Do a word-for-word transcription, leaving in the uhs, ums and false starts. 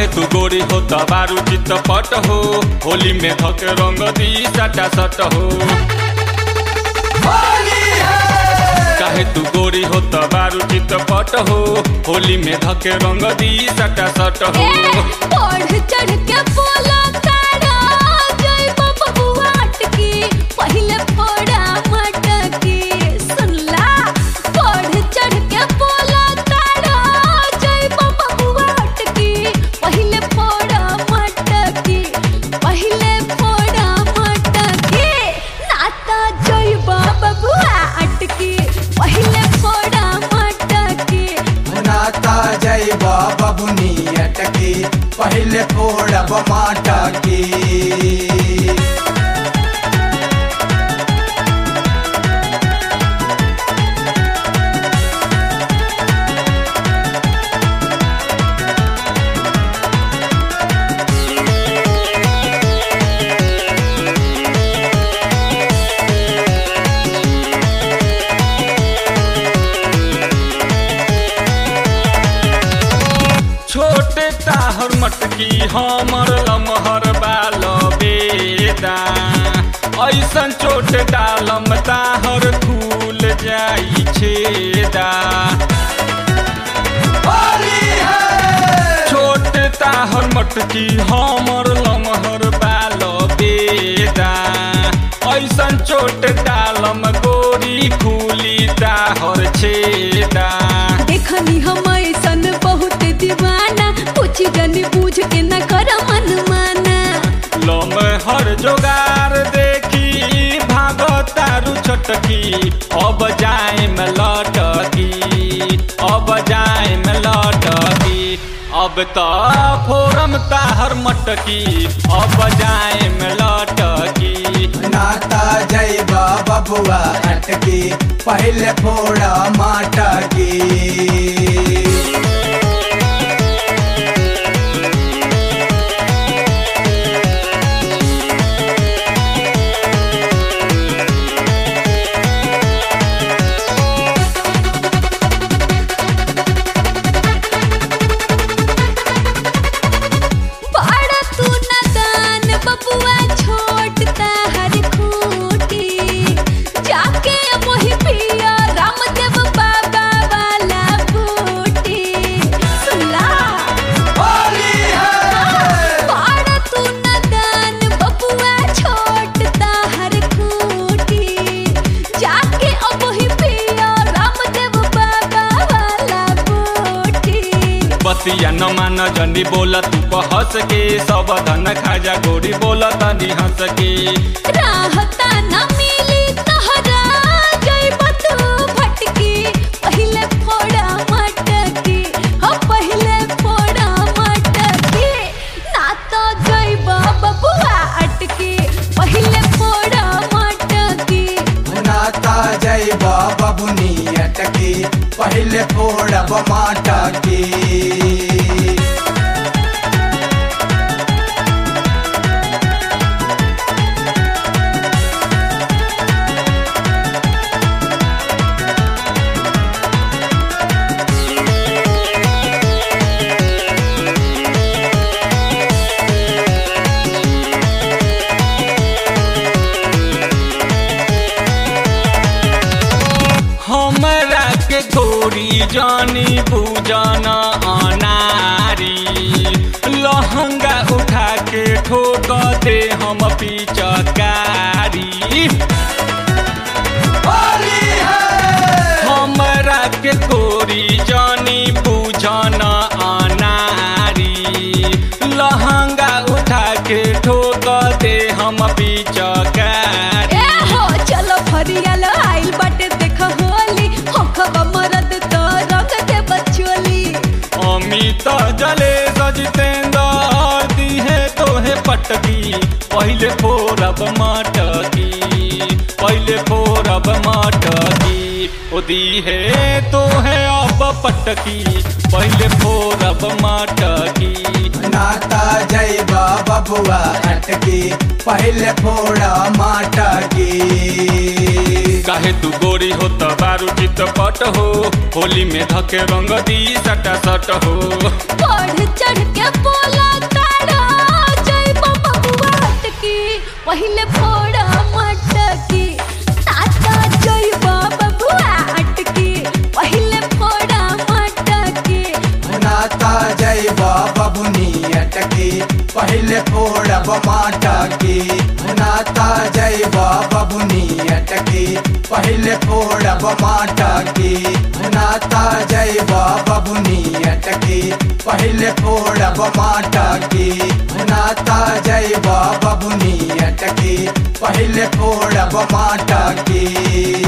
काहे तू गोरी हो तबारू चितपट हो होली में धके रंग दी सटा सट हो काहे तू गोरी हो तबारू चितपट हो होली में धके रंग दी सटा सट हो बढ़ चढ़ के बोला तारा जय बबुआ अटकी पहले फोड़ा मटकी सुनला बढ़ चढ़ के बोला तारा जय बबुआ अटकी पहले फोड़ा मटकी पहले फोड़ा मटकी नाता जय बबुआ अटकी पहले फोड़ा मटकी नाता जय बबुनी अटकी पहले फोड़ब माटकी छोटे ताहर मटकी हमर लमहर बाल बेदा ऐसन चोट डालम ताहर खुल जाई छेदा छोटे ताहर मटकी हमर लमहर बाल बेदा ऐसन चोट डालम गोरी खुली ताहर छेदा देखनी हम ऐसन बहुत दीवाना कुछ जन पूछ के न कर मन माना लम हर जोगार देखी भागो तारू छटकी अब जाए में लटकी अब जाए में लटकी अब तो फोरम ताहर मटकी अब जाए में लटकी नाता जय बबुआ अटकी पहले फोड़ा माटकी बड़ा तू नदान बबुआ छोट ताहर खूटी जाके मोहि पिया रामदेव बाबा वाला बूटी सुनला बड़ा तू नदान बबुआ छोट ताहर खूटी जाके मोहि पिया रामदेव बाबा वाला बूटी बतिया न मान जनी बोला तू हंस के सब धन खाजा गोरी बोला तनी हंस के राहता न मिली तहरा जय बतू भटकी पहले फोड़ा मटकी हो पहले फोड़ा मटकी नाता जय बबुआ अटकी पहले फोड़ा मटकी नाता जय बबुनी अटकी पहले फोड़ब माटकी हमरा के गोरी जानी पूजना अनारी लहंगा उठा के ठोक दे हम पिचकारी हमरा के गोरी जानी पूजना अनारी लहंगा उठा के ठोक दे हम पिचकारी ए हो चलो फरियाल आइल बाटे देख होली होखबा मरद तो रंग दे बचोली अमित जले सजितेंदर दिहे तोहे पटकी पहले फोरब माटकी पहले फोरब फोड़ब मटकी ओ दी है तो है अब पटकी पहले फोड़ब मटकी नाता जइबा बबुआ अटकी पहले फोड़ा मटकी काहे तू गोरी हो त बारू चित पट हो होली में धके रंग दी सटा सट हो बढ़ चढ़ के बोला तारा जइबा बबुआ अटकी पहले फोड़ा मटकी ताता जइबा बबुआ अटकी पहले फोड़ा मटकी नाता जइबा बबुनी अटकी पहले फोड़ब मटकी नाता जइबा बबुनी अटकी पहले फोड़ब मटकी नाता जइबा बबुनी अटकी पहले फोड़ब मटकी नाता जइबा बबुनी अटकी पहले फोड़ब मटकी।